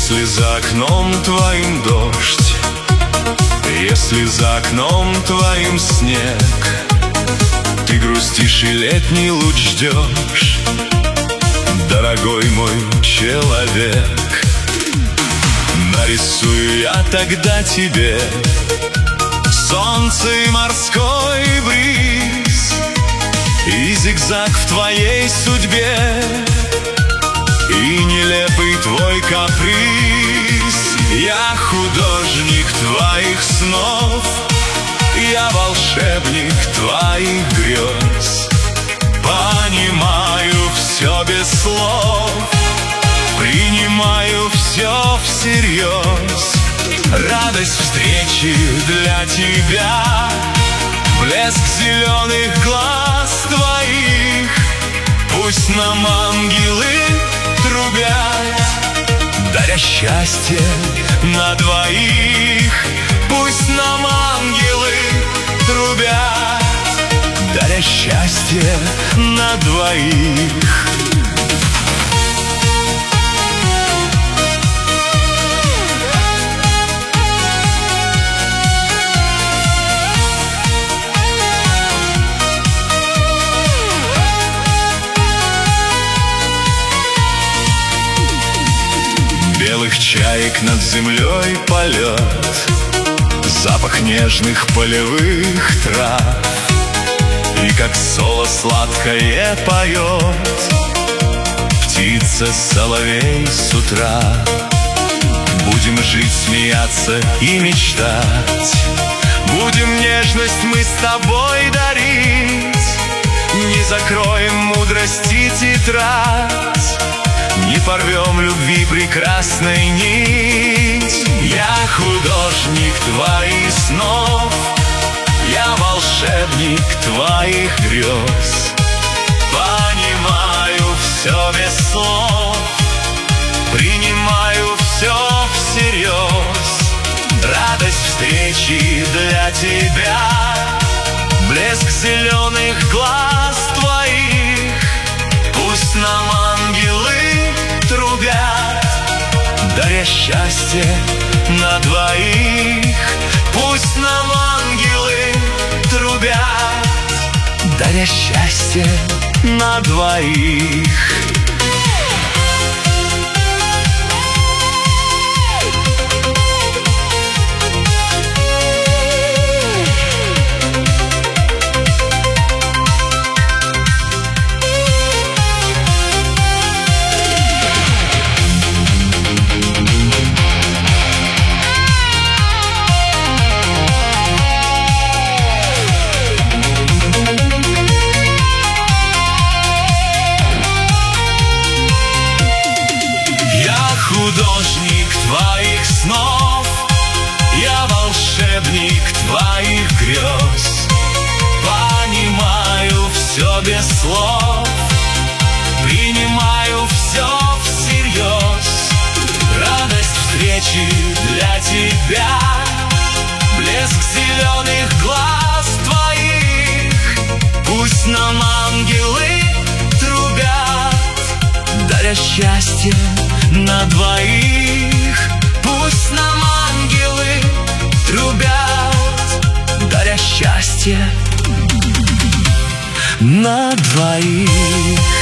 Если за окном твоим дождь, если за окном твоим снег, ты грустишь и летний луч ждешь, дорогой мой человек, нарисую я тогда тебе солнце и морской бриз, и зигзаг в твоей судьбе, и нелепый твой каприз. Я художник твоих снов, я волшебник твоих грез, понимаю все без слов, принимаю все всерьез. Радость встречи для тебя, блеск зеленых глаз твоих, пусть нам ангелы трубят, даря счастье на двоих. Пусть нам ангелы трубят, даря счастье на двоих. Белых чаек над землей полет, запах нежных полевых трав, и как соло сладкое поет птица соловей с утра. Будем жить, смеяться и мечтать, будем нежность мы с тобой дарить, не закроем мудрости тетрадь, не порвем любви прекрасной нить. Я художник твоих снов, я волшебник твоих грез, понимаю все без слов, принимаю все всерьез. Радость встречи для тебя, блеск зеленых глаз твоих, пусть нам ангелы трубят, даря счастье на двоих. Пусть нам ангелы трубят, даря счастье на двоих. Художник твоих снов, я волшебник твоих грез, понимаю все без слов, принимаю все всерьез. Радость встречи для тебя, блеск зеленых глаз твоих, пусть нам ангелы трубят, даря счастье на двоих. Пусть нам ангелы трубят, даря счастье на двоих.